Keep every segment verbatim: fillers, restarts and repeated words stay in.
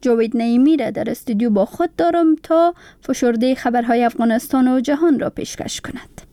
جاوید نعیمی را در استودیو با خود دارم تا فشرده خبرهای افغانستان و جهان را پیشکش کند.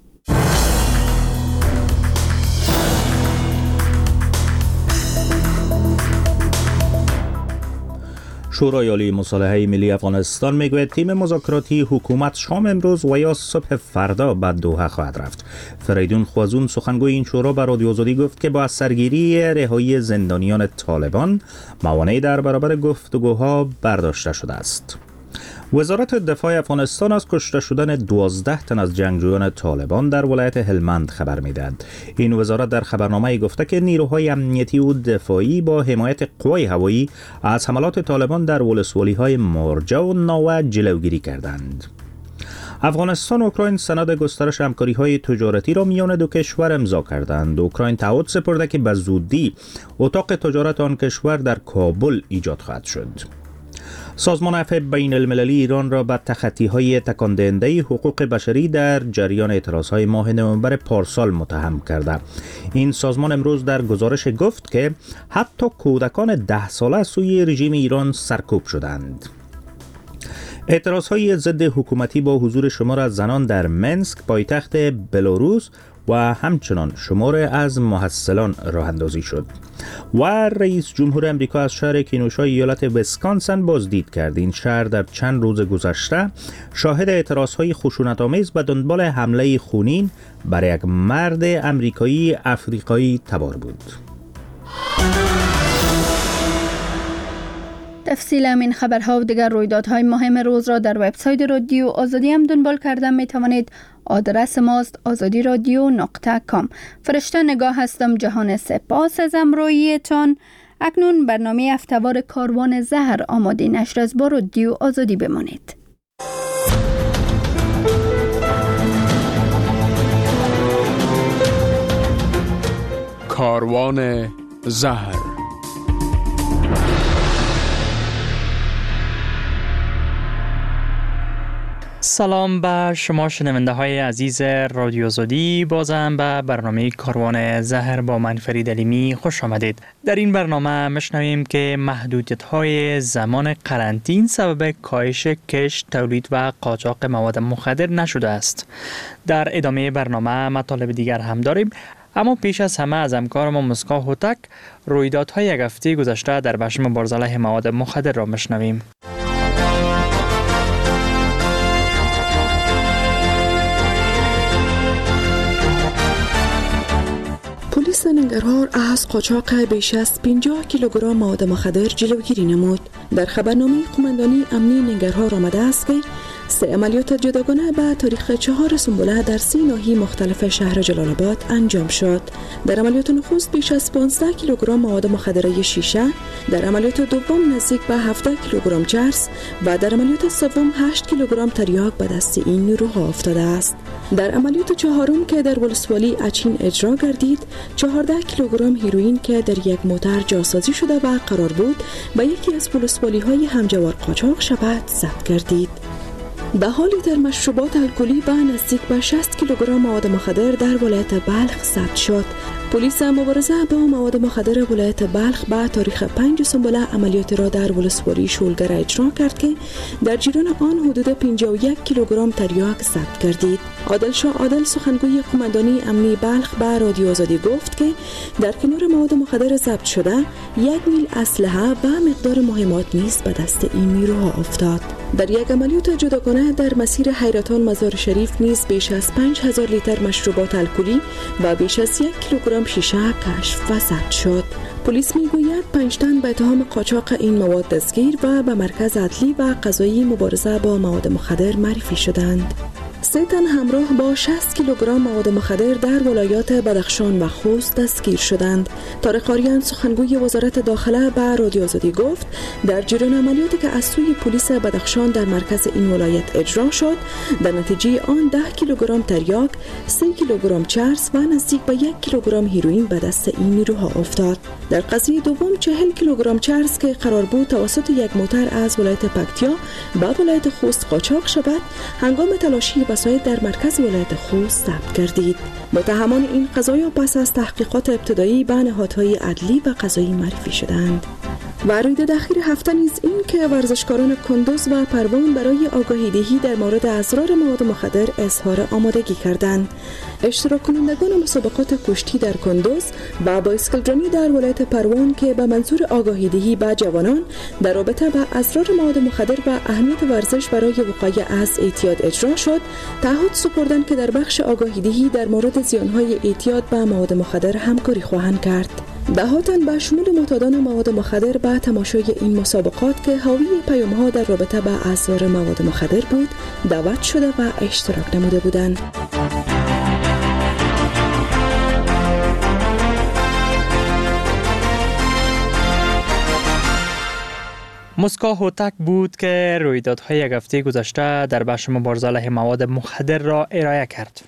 شورای عالی مصالحه ملی افغانستان میگوید تیم مذاکراتی حکومت شام امروز و یا صبح فردا به دوحه خواهد رفت. فریدون خوازون سخنگوی این شورا به رادیو آزادی گفت که با سرگیری رهایی زندانیان طالبان موانعی در برابر گفتگوها برداشته شده است. وزارت دفاع افغانستان از کشته شدن دوازده تن از جنگجویان طالبان در ولایت هلمند خبر می‌دهد. این وزارت در خبرنامه گفته که نیروهای امنیتی و دفاعی با حمایت قوای هوایی از حملات طالبان در ولسوالی‌های مورجه و ناوه جلوگیری کردند. افغانستان و اوکراین سند گسترش همکاری‌های تجارتی را میان دو کشور امضا کردند. اوکراین تعهد سپرده که به زودی اتاق تجارت آن کشور در کابل ایجاد خواهد شد. سازمان عفو بین المللی ایران را به تخطی‌های تکاندهنده حقوق بشری در جریان اعتراضهای ماه نوامبر پارسال متهم کرده. این سازمان امروز در گزارش گفت که حتی کودکان ده ساله از سوی رژیم ایران سرکوب شدند. اعتراضهای ضد حکومتی با حضور شمار از زنان در منسک پایتخت بلاروس و همچنان شمار از محصلان راه اندازی شد و رئیس جمهور امریکا از شهر کینوشا ایالت ویسکانسن بازدید کرد. این شهر در چند روز گذشته شاهد اعتراضهای خشونت‌آمیز به دنبال حمله خونین بر یک مرد امریکایی افریقایی تبار بود. تفصیل همین خبرها و دیگر رویدادهای مهم روز را در وبسایت رادیو آزادی هم دنبال کردن می توانید. آدرس ماست آزادی رادیو نقطه کام. فرشته نگاه هستم. جهان سپاس از همراهیتان. اکنون برنامه هفته‌وار کاروان زهر آماده نشر از با رادیو آزادی بمانید. کاروان زهر. سلام به شما شنونده های عزیز رادیو آزادی. بازم به برنامه کاروان زهر با من فرید علیمی خوش آمدید. در این برنامه مشنویم که محدودیت های زمان قرنطین سبب کاهش کشت، تولید و قاچاق مواد مخدر نشده است. در ادامه برنامه مطالب دیگر هم داریم، اما پیش از همه از همکار ما مسکا هوتک رویدادهای یک هفته گذشته در بخش مبارزه علیه مواد مخدر را مشنویم. پلیس ننگرهار از قاچاق بیش از پنجاه کیلوگرم مواد مخدر جلوگیری نمود. در خبرنامه قماندانی امنی ننگرهار آمده است که سه عملیات جداگانه به تاریخ چهار سنبوله در سه ناحیه مختلف شهر جلال آباد انجام شد. در عملیات نخست بیش از پانزده کیلوگرم مواد مخدر شیشه، در عملیات دوم نزدیک به هفده کیلوگرم چرس و در عملیات سوم هشت کیلوگرم تریاک به دست این نیروها افتاده است. در عملیات چهارم که در ولسوالی اچین اجرا گردید، چهارده کیلوگرم هیروئین که در یک موتر جاسازی شده و قرار بود به یکی از ولسوالی های همجوار قاچاق شود ضبط گردید. ده لیتر مشروبات الکلی و نزدیک به شصت کیلوگرم مواد مخدر در ولایت بلخ ضبط شد. پلیس مبارزه با مواد مخدر ولایت بلخ به تاریخ پنج سنبله عملیاتی را در ولسوالی شولگر اجرا کرد که در جریان آن حدود پنجاه و یک کیلوگرم تریاک ضبط گردید. عادل شاه عادل سخنگوی قماندانی امنی بلخ به رادیو آزادی گفت که در کنار مواد مخدر ضبط شده یک میل اسلحه و مقدار مهمات نیز به دست این نیروها افتاد. در یک عملیات جداگانه در مسیر حیرتان مزار شریف نیز بیش از پنج هزار لیتر مشروبات الکلی و بیش از یک کیلوگرم شیشه کشف و ضبط شد. پلیس میگوید پنج تن به اتهام قاچاق این مواد دستگیر و به مرکز عدلی و قضایی مبارزه با مواد مخدر معرفی شدند. سه تن همراه با شصت کیلوگرم مواد مخدر در ولایات بدخشان و خوست دستگیر شدند. طارق آریان سخنگوی وزارت داخله به رادیو آزادی گفت در جریان عملیاتی که از سوی پلیس بدخشان در مرکز این ولایت اجرا شد، در نتیجه آن ده کیلوگرم تریاک، سه کیلوگرم چرس و نزدیک به یک کیلوگرم هیروئین به دست این نیروها افتاد. در قضیه دوم چهل کیلوگرم چرس که قرار بود توسط یک موتر از ولایت پکتیا به ولایت خوست قاچاق شود، هنگام تلاشی وسایل در مرکز ولایت خوست ضبط گردید. متهمان این قضایا پس از تحقیقات ابتدایی به نهادهای عدلی و قضایی معرفی شدند. و رویداد اخیر هفته نیز این که ورزشکاران کندوز و پروان برای آگاهی دهی در مورد اسرار مواد مخدر اظهار آمادگی کردند. اشتراک کنندگان مسابقات کشتی در کندوز و بایسکلرانی در ولایت پروان که به منظور آگاهی دهی به جوانان در رابطه با اسرار مواد مخدر و اهمیت ورزش برای وقایع از اعتیاد اجرا شد، تعهد سپردند که در بخش آگاهی دهی در مورد زیانهای اعتیاد به مواد مخدر همکاری خواهند کرد. دهاتن به شمول معتادان مواد مخدر به تماشای این مسابقات که حاوی پیام‌ها در رابطه با اسرار مواد مخدر بود، دعوت شده و اشتراک نموده بودند. مسکو هوتک بود که رویدادهای یک هفته گذشته در بخش مبارزه علیه مواد مخدر را ارائه کرد.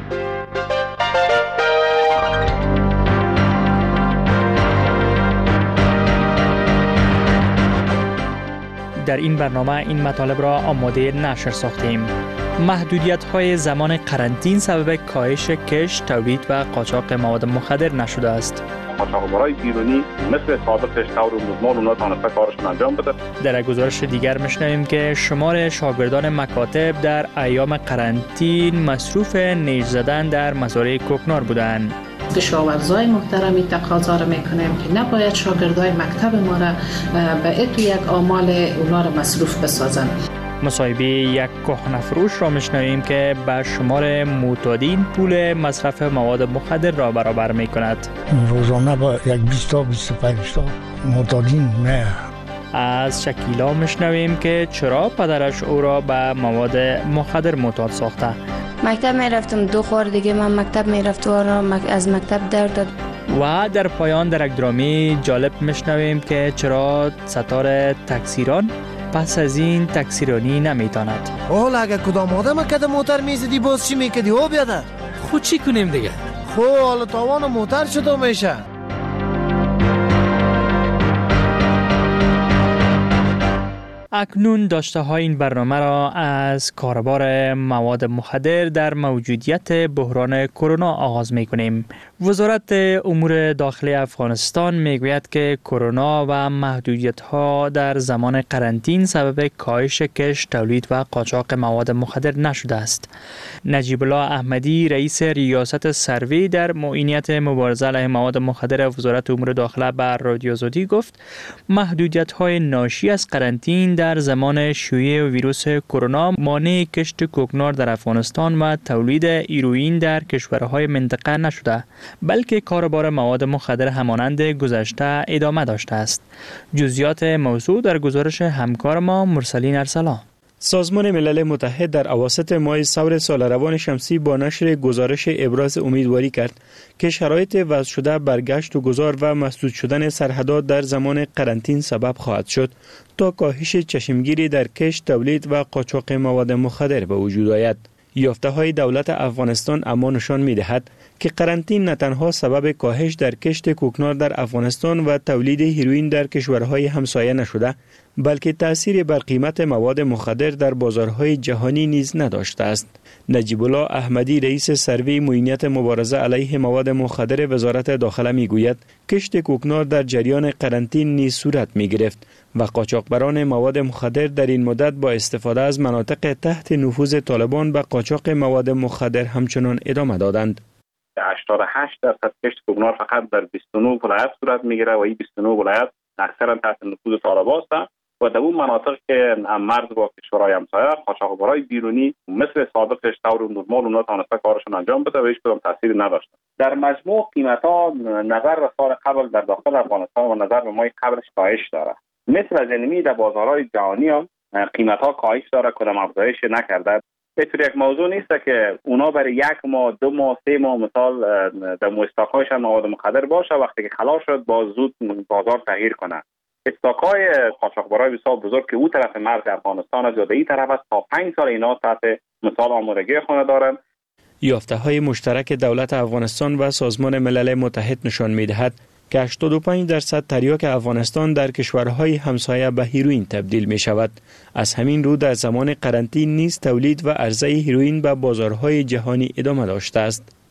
در این برنامه این مطالب را آماده نشر ساختیم. محدودیت‌های زمان قرنطین سبب کاهش کشت، تولید و قاچاق مواد مخدر نشده است. قاچاقبرای بیرونی مثل سابقش طور نورمال اونا تانسته کارشون انجام بده. در گزارش دیگر میشنویم که شمار شاگردان مکاتب در ایام قرنطین مصروف نیش زدن در مزارع کوکنار بودند. کشاورزای محترمی تقاضا را میکنیم که نباید شاگردای مکتب ما را به اتو یک آمال اونا را مصروف بسازند. مصاحبه یک کهنه‌فروش را میشنویم که به شمار معتادین پول مصرف مواد مخدر را برابر میکند. روزانه با یک بیست تا بیست و پنج تا معتادین نه. از شکیلا میشنویم که چرا پدرش او را به مواد مخدر معتاد ساخته. مکتب میرفتم دو خور دیگه من مکتب میرفتم و از مکتب در داد. و در پایان در یک درامی جالب میشنویم که چرا ستاره تکثیران پس از این تکثیرانی نمیتاند. حالا اگه کدام آدم کده موتر میزدی باز چی میکدی؟ او بیاده خود چی کنیم دیگه؟ خب حالا تاوان موتر شده میشه. اکنون داشته های این برنامه را از کاربار مواد مخدر در موجودیت بحران کرونا آغاز می کنیم. وزارت امور داخلی افغانستان می گوید که کرونا و محدودیت ها در زمان قرنطین سبب کاهش کشت، تولید و قاچاق مواد مخدر نشده است. نجیب الله احمدی رئیس ریاست سروی در معینیت مبارزه علیه مواد مخدر وزارت امور داخله بر رادیو آزادی گفت محدودیت های ناشی از قرنطین در زمان شیوع ویروس کرونا مانع کشت کوکنار در افغانستان و تولید هیروئین در کشورهای منطقه نشده، بلکه کاربار مواد مخدر همانند گذشته ادامه داشته است. جزئیات موضوع در گزارش همکار ما مرسلین ارسلا. سازمان ملل متحد در اواسط ماه ثور سال روان شمسی با نشر گزارش ابراز امیدواری کرد که شرایط وضع شده برگشت و گذار و مسدود شدن سرحدات در زمان قرنطین سبب خواهد شد تا کاهش چشمگیری در کشت، تولید و قاچاق مواد مخدر به وجود آید. یافته‌های دولت افغانستان اما نشان می‌دهد که قرنطین نه تنها سبب کاهش در کشت کوکنار در افغانستان و تولید هیروئین در کشورهای همسایه نشده، بلکه تأثیر بر قیمت مواد مخدر در بازارهای جهانی نیز نداشته است. نجیب الله احمدی رئیس سروی معینیت مبارزه علیه مواد مخدر وزارت داخله میگوید کشت کوکنار در جریان قرنطین نیز صورت میگرفت و قاچاقبران مواد مخدر در این مدت با استفاده از مناطق تحت نفوذ طالبان به قاچاق مواد مخدر همچنان ادامه دادند. هشتاد و هشت درصد کشت کوکنار فقط در بیست و نه ولایت صورت میگیره و این بیست و نه ولایت اکثرا تحت نفوذ طالبان است و در اون مناطق که مرز با کشورهای همسایه قاچاقبرای بیرونی مثل سابقش طور نورمال اونا تانسته کارشون انجام بده و هیچ کدام تاثیری نداشته. در مجموع قیمت‌ها نظر به سال قبل در داخل افغانستان و نظر به ماه قبلش کاهش داره. مثل از اینمی در بازارهای جهانی هم قیمت‌ها کاهش داره، کدام افزایش نکرده. به طور یک موضوع نیست که اونا برای یک ماه، دو ماه، سه ماه مثال در استاک‌هایش مواد مخدر باشه، وقتی که خلاص شد باز زود بازار تغییر کنه. استاک‌های قاچاقبرای بسیار بزرگ که او طرف مرز افغانستان از یا این طرف است تا پنج سال اینا تحت مثال آمادگی خانه دارن. یافته‌های مشترک دولت افغانستان و سازمان ملل متحد نشان می‌دهد که هشتاد و پنج درصد تریاک افغانستان در کشورهای همسایه به هیروئین تبدیل می شود. از همین رو در زمان قرنطین نیز تولید و عرضه هیروئین به بازارهای جهانی ادامه داشته است.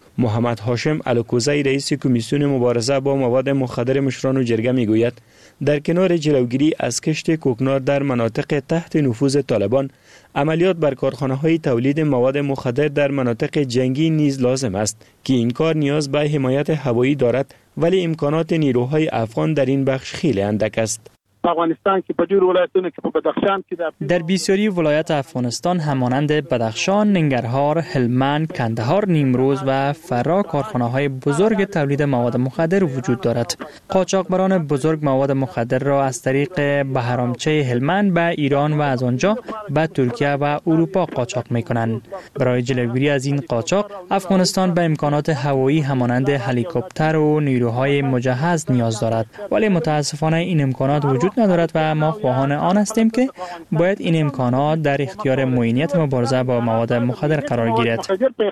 محمد هاشم الکوزی رئیس کمیسیون مبارزه با مواد مخدر مشران و جرگه میگوید در کنار جلوگیری از کشت کوکنار در مناطق تحت نفوذ طالبان، عملیات بر کارخانه‌های تولید مواد مخدر در مناطق جنگی نیز لازم است که این کار نیاز به حمایت هوایی دارد، ولی امکانات نیروهای افغان در این بخش خیلی اندک است. افغانستان که بجور ولایتونه که بدخشان که در در بسیاری ولایت افغانستان همانند بدخشان، ننگرهار، هلمند، کندهار، نیمروز و فرا کارخانه‌های بزرگ تولید مواد مخدر وجود دارد. قاچاقبران بزرگ مواد مخدر را از طریق بهرامچه هلمند به ایران و از آنجا به ترکیه و اروپا قاچاق می‌کنند. برای جلوگیری از این قاچاق، افغانستان به امکانات هوایی همانند هلیکوپتر و نیروهای مجهز نیاز دارد، ولی متاسفانه این امکانات وجود ندارد و ما خواهان آن هستیم که باید این امکانات در اختیار معینیت مبارزه با مواد مخدر قرار گیرد.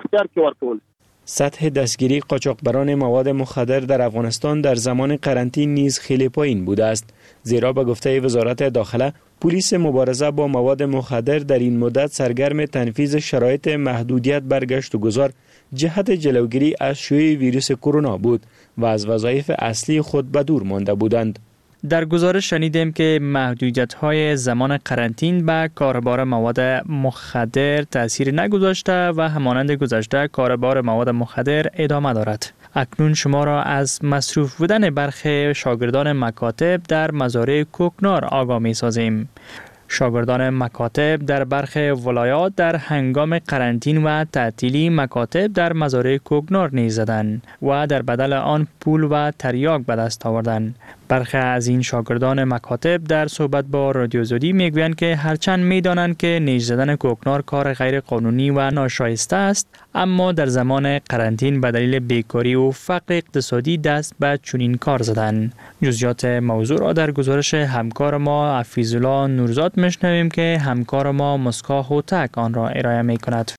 سطح دستگیری قاچاقبران مواد مخدر در افغانستان در زمان قرنطینه نیز خیلی پایین بوده است، زیرا به گفته وزارت داخله پلیس مبارزه با مواد مخدر در این مدت سرگرم تنفیذ شرایط محدودیت بر گشت و گذار جهت جلوگیری از شیوع ویروس کرونا بود و از وظایف اصلی خود به دور مانده بودند. در گزارش شنیدیم که محدودیت‌های زمان قرنطینه به کاربار مواد مخدر تأثیر نگذاشته و همانند گذشته کاربار مواد مخدر ادامه دارد. اکنون شما را از مصروف بودن برخی شاگردان مکاتب در مزارع کوکنار آگاه می‌سازیم. شاگردان مکاتب در برخی ولایات در هنگام قرنطینه و تعطیلی مکاتب در مزارع کوکنار نیز زدند و در بدل آن پول و تریاک به دست آوردند. برخی از این شاگردان مکاتب در صحبت با رادیو زودی میگویند که هرچند میدانند که نیش زدن کوکنار کار غیر قانونی و ناشایسته است، اما در زمان قرنطینه به دلیل بیکاری و فقر اقتصادی دست به چنین کار زدند. جزئیات موضوع را در گزارش همکار ما حفیظالله نورزاد میشنویم که همکار ما مسکا هوتک آن را ارائه میکند.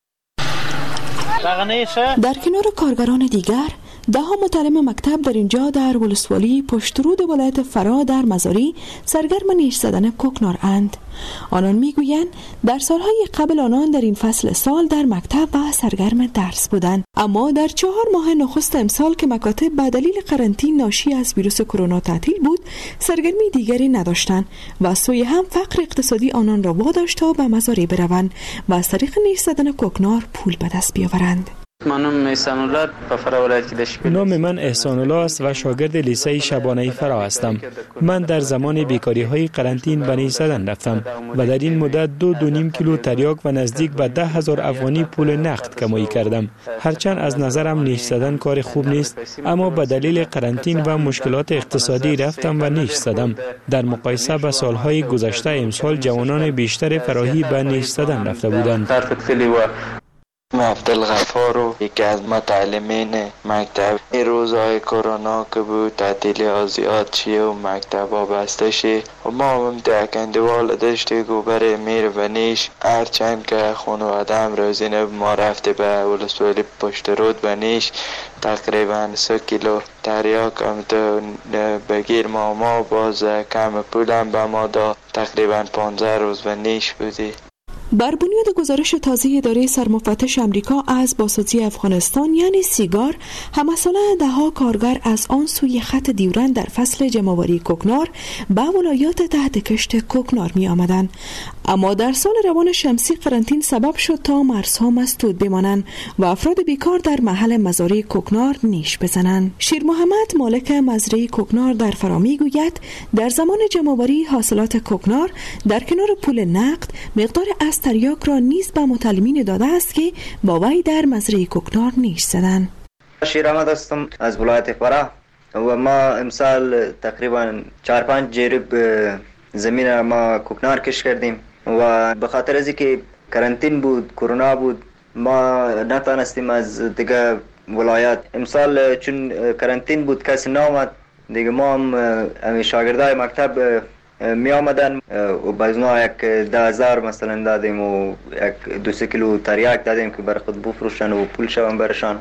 در کنار کارگران دیگر، ده ها متعلم مکتب در اینجا در ولسوالی پشترود ولایت فرا در مزاری سرگرم نیش زدن کوکنار اند. آنان میگویند در سالهای قبل آنان در این فصل سال در مکتب و سرگرم درس بودند، اما در چهار ماه نخست امسال که مکاتب به دلیل قرنطینه ناشی از ویروس کرونا تعطیل بود، سرگرمی دیگری نداشتند و از سوی هم فقر اقتصادی آنان را واداشت تا به مزاری بروند و از طریق نیش زدن کوکنار پول به دست بیاورند. نام من احسان الله است و شاگرد لیسه شبانه فرا هستم. من در زمان بیکاری های قرنطینه به نیش زدن رفتم و در این مدت دو دو نیم کیلو تریاک و نزدیک به ده هزار افغانی پول نقد کمایی کردم. هرچند از نظرم نیش زدن کار خوب نیست، اما به دلیل قرنطینه و مشکلات اقتصادی رفتم و نیش زدم. در مقایسه با سالهای گذشته امسال جوانان بیشتر فراحی به نیش زدن رفته بودند. عبدالغفار و یکی از متعلمین مکتب، این روزهای کرونا که بود تعطیلی ها زیاد شیه و مکتب ها بسته شه و ما هم دکندوال داشته گوبر میر و نیش، هرچند که خانواده هم روزینه ما رفته به ولسوالی پشت رود و نیش تقریبا سه کیلو تریاک هم تو بگیر ما ما باز کم پولم به ما دا تقریبا پانزده روز و نیش بودی. بر بنیاد گزارش تازه اداره سرمفتش امریکا از بازسازی افغانستان یعنی سیگار، همساله ده ها کارگر از آن سوی خط دیورند در فصل جمع‌آوری کوکنار به ولایات تحت کشت کوکنار می آمدند. اما در سال روان شمسی قرنطینه سبب شد تا مرزها مسدود بمانند و افراد بیکار در محل مزارع کوکنار نیش بزنند. شیر محمد مالک مزرعه کوکنار در فرا میگوید در زمان جمع‌آوری حاصلات کوکنار در کنار پول نقد مقدار از تریاک را نیز به متعلمین داده است که با وی در مزرعه کوکنار نیش زدند. شیر محمد هستم از ولایت فرا و ما امسال تقریبا چهار پنج جریب زمین ما کوکنار کش کردیم و به خاطر از اینکه قرنطینه بود، کرونا بود، ما نتونستیم از دیگه ولایت. امسال چون قرنطینه بود کسی نامد دیگه، ما هم شاگردای مکتب می آمدن و باز ما یک ده هزار مثلا دادیم و یک دو سه کیلو تریاک دادیم که بر خود بفروشن و پول شون برشان.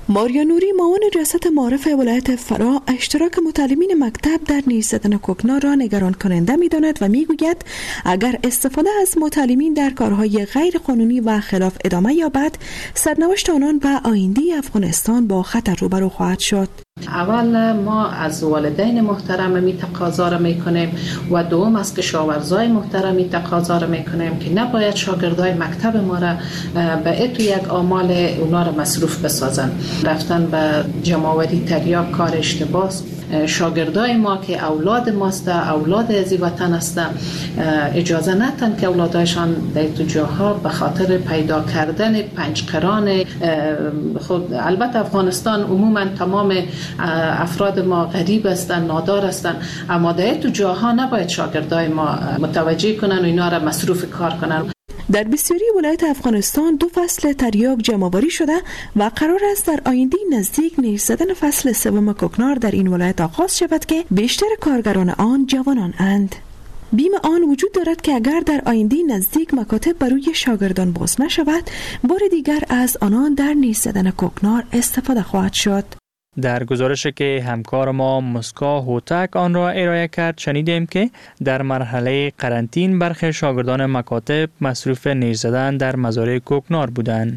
ماریا نوری معاون ریاست معارف ولایت فرا اشتراک متعلمین مکتب در نیش زدن کوکنار را نگران کننده می‌داند و می‌گوید اگر استفاده از متعلمین در کارهای غیر قانونی و خلاف ادامه یابد، سرنوشت آنان و آینده افغانستان با خطر روبرو خواهد شد. اول ما از والدین محترم می تقاضا را میکنیم و دوم از کشاورزای محترم می تقاضا را میکنیم که نباید شاگردای مکتب ما را به اتو یک آمال اونا را مصروف بسازن. رفتن به جمع‌آوری تریاک کار اشتباه. شاگردای ما که اولاد ماست، اولاد از وطن است، اجازه ندن که اولادایشان در تو جاها به خاطر پیدا کردن پنجقران خود. البته افغانستان عموما تمام افراد ما غریب هستند، نادار هستند، اما در تو جاها نباید شاگردای ما متوجه کنن و اینا را مصروف کار کنن. در بسیاری ولایت افغانستان دو فصل تریاک جمع‌آوری شده و قرار است در آینده نزدیک نیش زدن فصل سوم کوکنار در این ولایت آغاز شود که بیشتر کارگران آن جوانان اند. بیم آن وجود دارد که اگر در آینده نزدیک مکاتب برای شاگردان باز نشود، بار دیگر از آنان در نیش زدن کوکنار استفاده خواهد شد. در گزارشی که همکار ما مسکا هوتک آن را ارائه کرد شنیدیم که در مرحله قرنطین برخی شاگردان مکاتب مصروف نیش زدن در مزارع کوکنار بودند.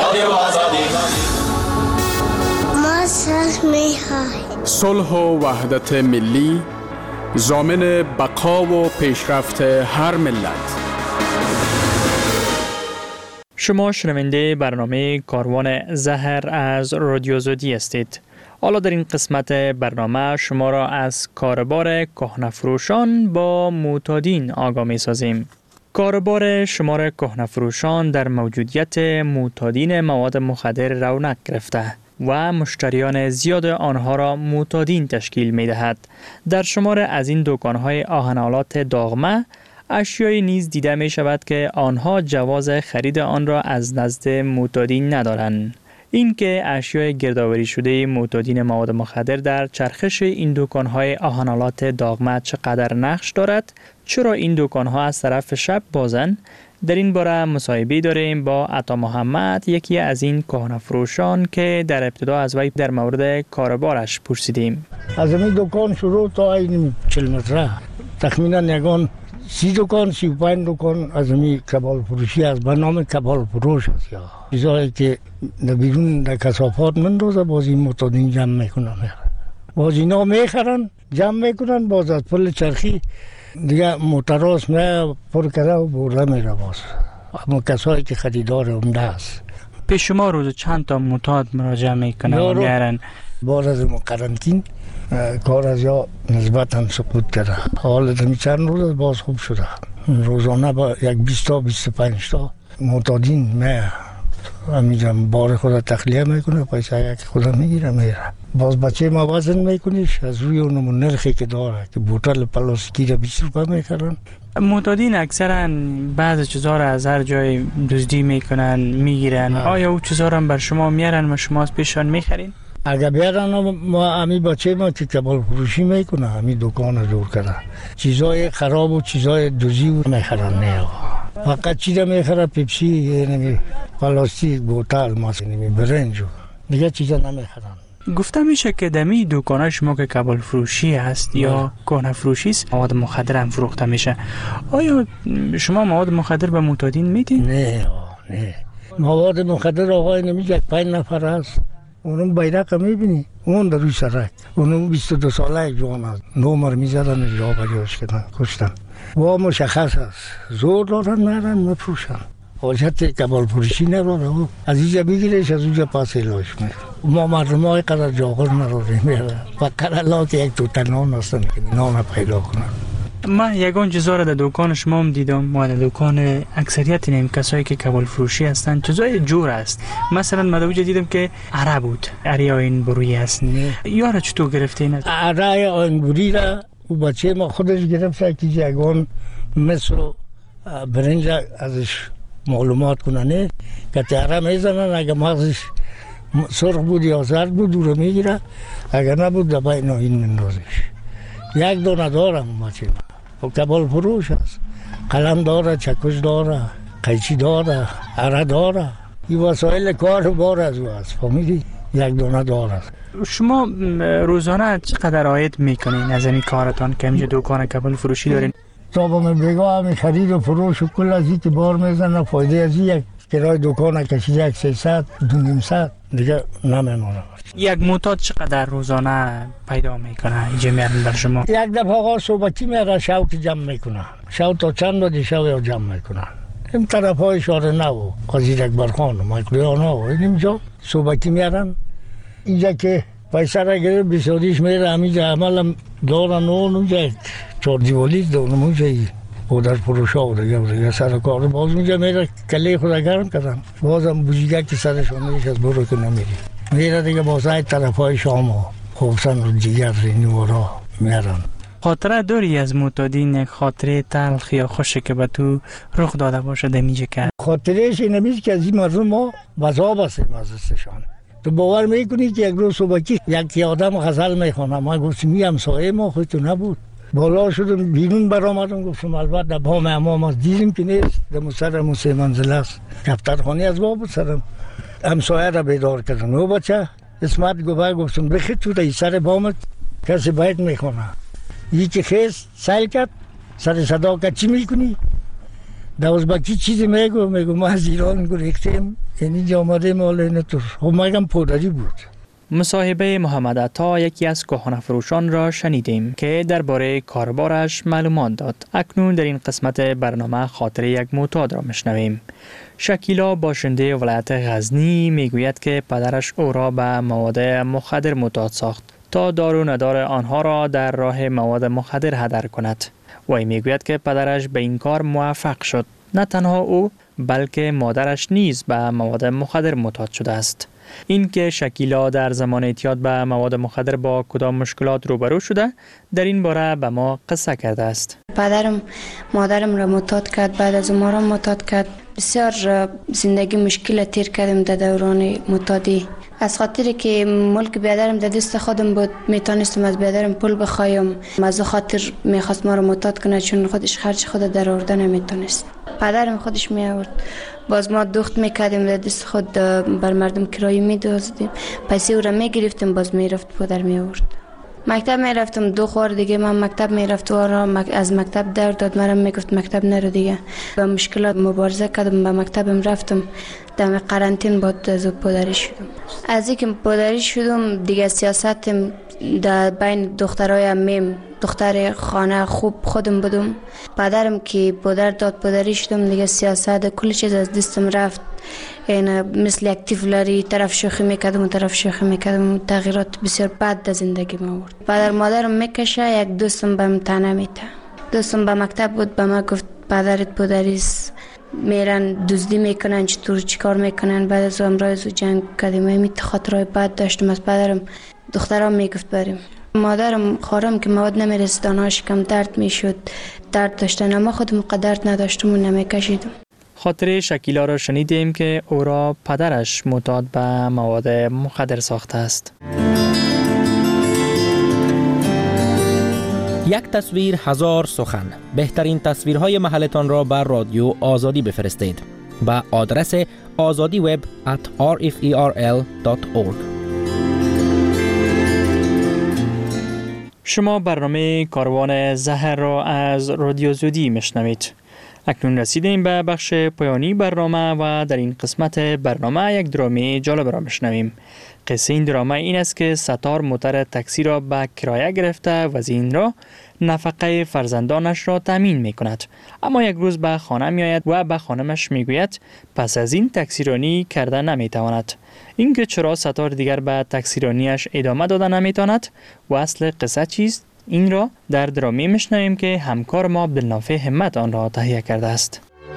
ما صلح می‌خواهیم. صلح و وحدت ملی ضامن بقا و پیشرفت هر ملت. شما شنونده برنامه کاروان زهر از رادیو زودی هستید. حالا در این قسمت برنامه شما را از کاروبار کهنه‌فروشان با معتادین آگاه می‌سازیم. کاروبار شمار کهنه‌فروشان در موجودیت معتادین مواد مخدر رونق گرفته و مشتریان زیاد آنها را معتادین تشکیل می‌دهد. در شمار از این دکان‌های آهن‌آلات داغمه اشیایی نیز دیده می شود که آنها جواز خرید آن را از نزد معتادین ندارند. این که اشیای گردآوری شده معتادین مواد مخدر در چرخش این دکان‌های آهن‌آلات داغمه چقدر نقش دارد، چرا این دکان‌ها از طرف شب بازند، در این باره مصاحبه داریم با عطا محمد، یکی از این کهنه‌فروشان که در ابتدا از وی در مورد کاروبارش پرسیدیم. از این دکان شروع تا این چهل متره تخمینا یگان سی دکان سی و پنج دکان از می کبال فروشی از به نام کبال فروش است یا چیزایی که در بیرون در کثافات مندازه باز این معتادین جمع میکنن، باز اینا میخرن جمع میکنن، باز از پل چرخی دیگه موتراس می پر کرده و برده میره. باز اما کسایی که خریدار عمده است. پیش شما روز چند تا معتاد مراجعه میکنن و میارن؟ بعد از قرنطین کار از یا نسبتاً سقوط کرده. حال دمی چند روز باز خوب شده. روزانه با یک بیست تا بیست و پنج تا معتادین میه همینجا بار خود تخلیه میکنه، پیسه یک خود میگیره میره. باز بچه ما وزن میکنیش از روی اونمون نرخی که داره که بوتل پلاستیکی را بیست روپه میکردن. معتادین اکثرا بعض چیزها را از هر جای دزدی میکنن میگیرن. آیا او چیزها را بر شما میارن و شما از پیشان میخرین؟ اگر بیارن ما همی بچه ما که کبال فروشی میکنه همی دکان دور کرده، چیزای خراب و چیزای دوزی و میخرن. نه فقط چیزا میخره پیپسی، یعنی پلاستیک، بوتل، ماسینی، برنج و دیگه چیزا نمیخرن. گفته میشه که دمی دکانه شما که کبال فروشی هست یا کهنه‌فروشی است، مواد مخدر هم فروخته میشه. آیا شما مواد مخدر به معتادین میدین؟ نه نه مواد مخدر آقای نمیگه پنج نفر هست، اونم بیرق میبینی اون در روی سرک، اونم بیست و دو ساله جوان هست، نومر میزدن جا بجاش کردن کشتن. و مشخص است زور دارن نرن مفروشن، حاجت کبال فروشی نداره. از اینجا بگیرش از اونجا پاس ایلاش میره. ما مردم های قدر جاغر نداره میره فقط الله که یک تو تنان هستن که نان پیدا کنن. من یگان چیزا را در دکان شما هم دیدم، ما در دکان اکثریت این کسایی که کبال فروشی هستن چیزای جور است. مثلا من دوجه دیدم که عره بود، عره این برویی هست. یارا چطور گرفتین؟ عره این برویی را او بچه ما خودش گرفته که یگان مثل برنج ازش معلومات کننه که تیاره میزنن، اگه مغزش سرخ بود یا زرد بود دور میگیره، اگر نبود دبای ناهین مندازش. یک دانه دارم بچه ما و کبال فروش است، قلم داره، چکش داره، قیچی داره، عره داره، این وسایل کار بار از او است. فهمیدی؟ یک دونه داره. شما روزانه چقدر عاید میکنین از این کارتان که همینجا دکان کبل فروشی دارین؟ تا با من بگاه همین خرید و فروش و کل از این که بار میزنه فایده از این یک کرای دکان کشید یک سیصد دو نیمصد دیگه نمیمونه. یک معتاد چقدر روزانه پیدا میکنه اینجا میارن بر شما؟ یک دفعه آقا صحبتی میاره شو که جمع میکنه شو تا چند بادی شو یا جمع میکنه این طرف های شاره نو قاضی اکبرخان و مایکلیان ها و اینجا صحبتی میارن اینجا که پیسه را گره بسیاریش میره همینجا عمل دارن و اونجا چار دیوالی دارن اونجا بودر پروش ها و دیگه و دیگه سر کار باز اونجا میره کلی خود گرم کردن بازم بوجیگه که سرشان میشه از برو که نمیری میره دیگه باز های طرف های شام و خوبسن و دیگر رینو را میرن. خاطره داری از معتادین یک خاطره تلخ یا خوشی که به تو رخ داده باشه دمیجه که؟ خاطرهش اینه میشه که از این مردم ما وضا بستیم از استشان. تو باور میکنی که یک روز صبحی یکی آدم غزل میخونه ما گفتیم می همسایه ما خود تو نبود بالا شدم بیرون برآمدم گفتم البته بام امام از دیدیم که نیست دم سر موسی منزل است دفترخانه از باب سرم همسایه را بیدار کردم او بچه اسمت گفت گفتم بخیر تو در سر بامت کسی باید میخونه یکی خیز سیل کرد سر صدا کرد چی میکنی؟ دوازبکی چیزی میگو میگو ما از ایران گریختیم اینجا آمده مال اینه تو خب میگم پودری بود. مصاحبه محمد عطا یکی از کهنه فروشان را شنیدیم که درباره کاربارش معلومات داد. اکنون در این قسمت برنامه خاطره یک معتاد را میشنویم. شکیلا باشنده ولایت غزنی میگوید که پدرش او را به مواد مخدر معتاد ساخت تا دار و ندار آنها را در راه مواد مخدر هدر کند. وی میگوید که پدرش به این کار موفق شد. نه تنها او بلکه مادرش نیز به مواد مخدر معتاد شده است. این که شکیلا در زمان اعتیاد به مواد مخدر با کدام مشکلات روبرو شده در این باره به ما قصه کرده است. پدرم مادرم را معتاد کرد، بعد از ما را معتاد کرد. بسیار زندگی مشکل تیر کردیم در دوران معتادی. از خاطر که ملک بیادرم در دست خودم بود میتونستم از بیادرم پول بخوایم، از خاطر میخواست ما را معتاد کنه چون خودش خرج خود در آورده نمیتونست. پدرم خودش می آورد، باز ما دوخت میکردیم در دست خود بر مردم کرایه میدادیم، پیسه او را میگرفتیم باز میرفت پدر می آورد. مکتب میرفتم دو خور دیگه من مکتب میرفت و از مکتب در داد مرا میگفت مکتب نرو دیگه. با مشکلات مبارزه کردم، به مکتبم رفتم، دم قرنطین بود از پدری شدم. از اینکه پدری شدم دیگه سیاست در بین دخترای امیم دختر خانه خوب خودم بودم. پدرم که پدر داد پدری شدم دیگه سیاست کل چیز از دستم رفت. این مثل یک طفلاری طرف شوخی میکردم و طرف شوخی میکردم، تغییرات بسیار بد در زندگی ما آورد. پدر مادرم میکشه، یک دوستم بهم تنه میته. دوستم به مکتب بود، به ما گفت پدرت پدریست، میرن دزدی میکنن چطور چیکار میکنن. بعد از امروز جنگ کردیم می خاطرای بد داشتم از پدرم. دخترام میگفت بریم. مادرم خورم که مواد نمیرسید، آنها شکم درد میشد، درد داشتن، اما خودم قدرت نداشتم و نمیکشیدم. خاطره شکیلا را شنیدیم که او را پدرش معتاد به مواد مخدر ساخته است. یک تصویر هزار سخن. بهترین تصویرهای محلتان را بر رادیو آزادی بفرستید به آدرس آزادی وب ات آر اف ای آر ال دات اورگ. شما برنامه کاروان زهر را از رادیو زودی میشنوید. اکنون رسیدیم به بخش پایانی برنامه و در این قسمت برنامه یک درامه جالب را میشنویم. قصه این درامه این است که ستار موتر تاکسی را به کرایه گرفته و از این را نفقه فرزندانش را تامین می کند. اما یک روز به خانه می آید و به خانمش می گوید پس از این تاکسیرانی کرده نمی تواند. اینکه چرا ستار دیگر به تاکسیرانیش ادامه داده نمی تواند و اصل قصه چیست؟ این را در درامه میشنویم که همکار ما عبدالنافع همت آن را تهیه کرده است.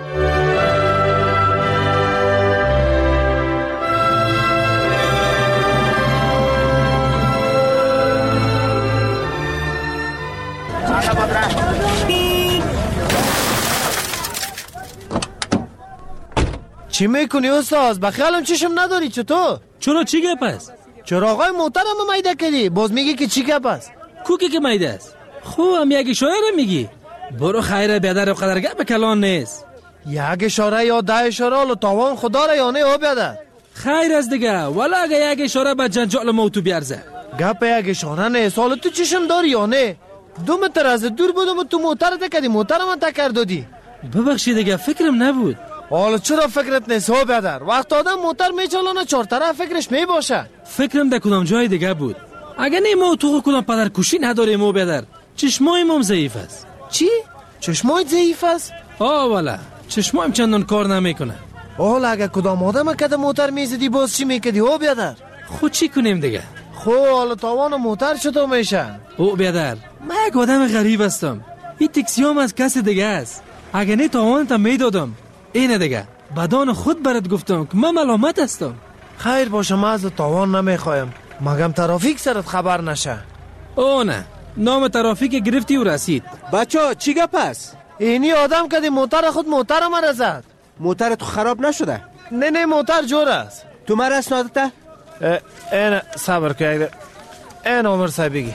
چی میکنی استاد؟ بخیالم چشم نداری چطور؟ چرا چی گپ است؟ چراغای محترم میده کردی باز میگی که چی گپ است؟ کوکی که میده است. خوب هم یک اشاره میگی. برو خیره بیادر و قدر گپ کلان نیست. یک اشاره یا ده اشاره حالا تاوان خدا را یا نه او بیادر؟ خیر از دیگه، ولی اگه یک اشاره به جنجال ما تو بیارزه. گپ یک اشاره نه، سال تو چشم داری یا نه؟ دو متر از دور بودم و تو موتر تکدی، موتر من تکر دادی. ببخشید دیگه، فکرم نبود. حالا چرا فکرت نیست ها بیادر؟ وقت آدم موتر میچلانه چهار طرف فکرش میباشه. فکرم در کدام جای دیگه بود. اگه نه ما تو کدام پدر کشی نداریم ما بیادر، چشمای ما ضعیف است. چی؟ چشمای ضعیف است؟ آه والا، چشمایم چندان کار نمیکنه. حالا اگه کدام آدم کده موتر میزدی باز چی میکدی ها بیادر؟ خود چی کنیم دیگه؟ خو حالا تاوان موتر چطور میشه؟ او بیادر، من یک آدم غریب هستم. این تکسیام از کسی دیگه است. اگه نه تاوانتا میدادم. اینه دیگه، بدان خود برات گفتم که من ملامت هستم. خیر باشه، من از تاوان نمیخوایم، مگم ترافیک سرت خبر نشه. او نه، نام ترافیک گرفتی و رسید. بچه چی گپ است؟ اینی آدم که دی موتر خود موتر مرا زد. موتر تو خراب نشده؟ نه نه موتر جور است. تو مرا اسنادته؟ این صبر که این عمر صاحب بگی.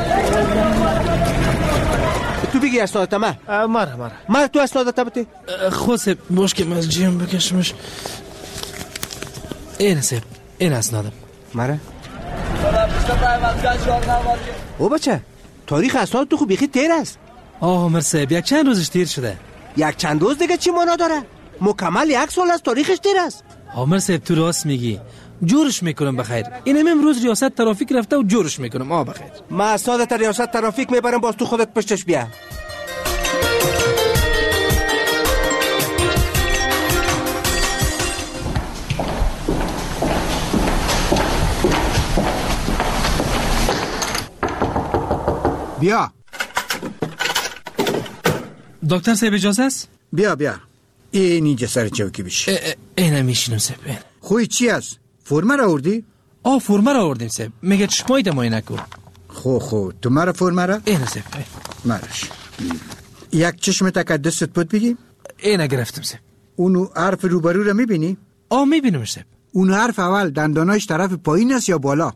تو بگی اسنادته من؟ مره مره مره تو اسنادته بتی؟ خود سب باش که من از جیم بکشمش. این سب این اسنادم مره. او بچه تاریخ اسناد تو خوب بیخی تیر است. آه عمر صاحب یک چند روزش تیر شده. یک چند روز دیگه چی مانا داره؟ مکمل یک سال از تاریخش تیر است. عمر صاحب تو راست میگی، جورش میکنم بخیر. اینم امروز ریاست ترافیک رفته و جورش میکنم. آه بخیر، ما اسنادت ریاست ترافیک میبرم، باز تو خودت پشتش بیا. بیا دکتر صاحب اجازه است؟ بیا بیا این اینجا سر چوکی بیش. اینه میشینم صاحب. خوی چی است؟ فرمه را آوردی؟ آه فرمه را آوردیم صاحب. میگه چشمایی دمایی نکن. خو خو تو مرا فرمه را؟ اینه صاحب. مرش یک چشم تا که دستت بود بگی؟ اینه گرفتم صاحب. اونو حرف روبرو را میبینی؟ آه میبینم صاحب. اونو حرف اول دندانایش طرف پایین است یا بالا؟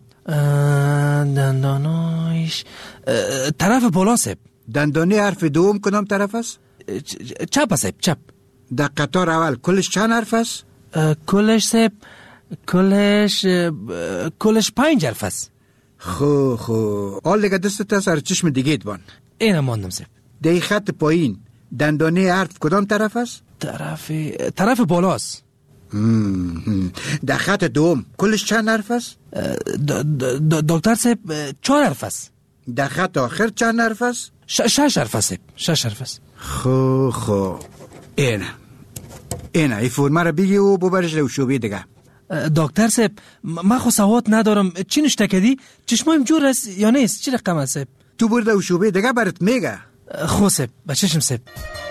دندانایش طرف بالا صاحب. دندانه حرف دوم کدام طرف است؟ چپ صاحب، چپ. در قطار اول کلش چند حرف است؟ کلش صاحب کلش کلش پنج حرف است. خو خو حال دیگه دستت سر چشم دیگه بان. اینم ماندم صاحب. در خط پایین دندانه حرف کدام طرف است؟ طرف طرف بالاست. در خط دوم کلش چند حرف است؟ دکتر صاحب چهار حرف است. در خط آخر چند حرف است؟ شش حرف است. شش حرف است. خو خو اینه اینه ای فرمه را بگی و ببرش لو شوبه دیگه. دکتر صاحب من خو سواد ندارم، چی نشته کدی؟ چشمایم جور است یا نیست؟ چی رقم است؟ تو برده و شوبه دیگه برات میگه. خو صاحب بچشم صاحب.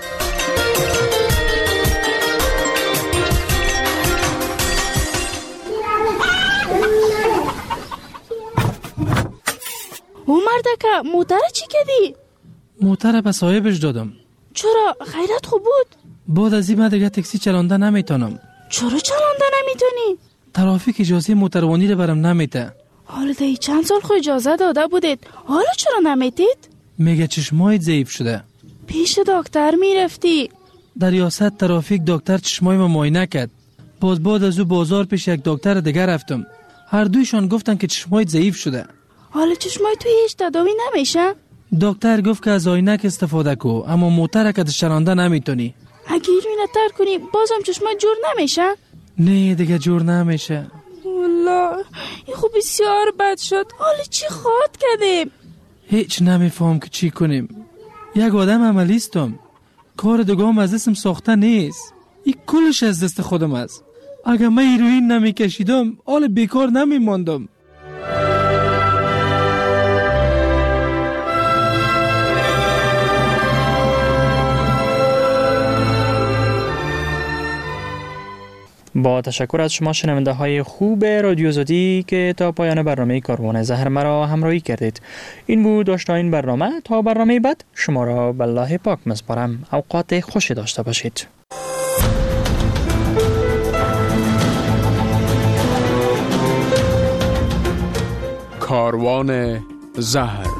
او مردکه موتر چی کدی؟ موتر به صاحبش دادم. چرا؟ خیرت خوب بود؟ بعد از این دیگه تاکسی چلانده نمیتونم. چرا چلانده نمیتونی؟ ترافیک اجازه موتروانی رو برم نمیته. حالا دی چند سال خو اجازه داده بودید، حالا چرا نمیتید؟ میگه چشمایت ضعیف شده. پیش دکتر میرفتی؟ در ریاست ترافیک دکتر چشمای ما معاینه کرد. باز بعد از او بازار پیش یک دکتر دیگه رفتم. هر دویشان گفتن که چشمایت ضعیف شده. حالا چشمای تو هیچ تداوی نمیشه؟ دکتر گفت که از آینک استفاده کو، اما موتر که چلانده نمیتونی. اگه روی نتر کنی بازم چشمای جور نمیشه؟ نه دیگه جور نمیشه. والله این خوب بسیار بد شد. حالا چی خواهد کردیم؟ هیچ نمیفهم که چی کنیم. یک آدم عملیستم، کار دگام از دستم ساخته نیست. این کلش از دست خودم است. اگه من هیروئین نمیکشیدم حال بیکار نمیماندم. با تشکر از شما شنونده های خوب رادیو زودی که تا پایان برنامه کاروان زهر مرا همراهی کردید. این بود آشنا این برنامه. تا برنامه بعد شما را به الله پاک میسپارم. اوقات خوشی داشته باشید. کاروان زهر